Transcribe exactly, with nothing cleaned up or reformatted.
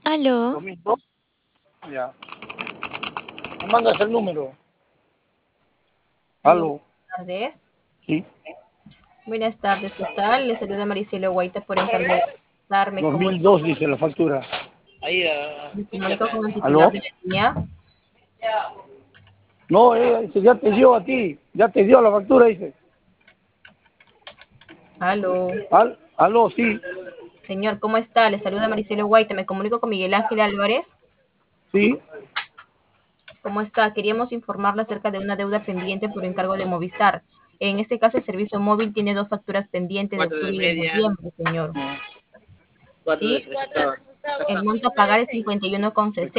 Aló, dos mil dos. Ya. Me mandas el número. Aló, Aló. buenas tardes. Sí. Buenas tardes, ¿qué tal? Les saluda Maricelo Guaita por encargo de darme dos como mil dos dice la factura. me comunico con el titular ¿Aló? de la línea. No, ella dice, ya te dio a ti. Ya te dio la factura, dice. Aló, Al, aló, sí. señor, ¿cómo está? Les saluda Maricelo Guaita, me comunico con Miguel Ángel Álvarez. Sí. ¿Cómo está? Queríamos informarle acerca de una deuda pendiente por encargo de Movistar. En este caso, el servicio móvil tiene dos facturas pendientes de Cuatro de octubre y de media, noviembre, señor. cuatro de ¿Sí? presentador. El monto a pagar es cincuenta y uno con sesenta.